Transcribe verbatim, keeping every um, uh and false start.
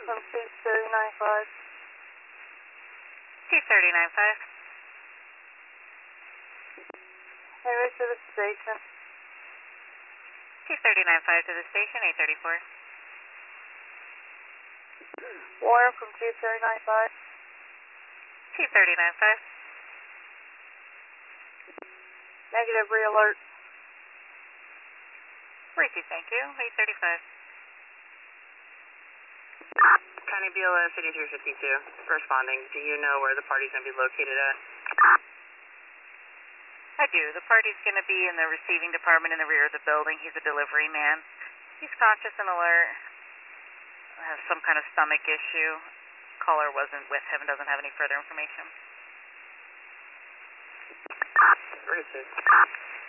from Chief thirty-nine five. Chief thirty-nine five. Henry to the station. Chief thirty-nine five to the station, eight thirty-four. Warren from Chief thirty-nine five. Chief thirty-nine five. Negative re-alert. Received, thank you, eight thirty-five. County B L S eighty-three fifty-two, responding. Do you know where the party's going to be located at? I do. The party's going to be in the receiving department in the rear of the building. He's a delivery man. He's conscious and alert. Has some kind of stomach issue. Caller wasn't with him, doesn't have any further information. Received.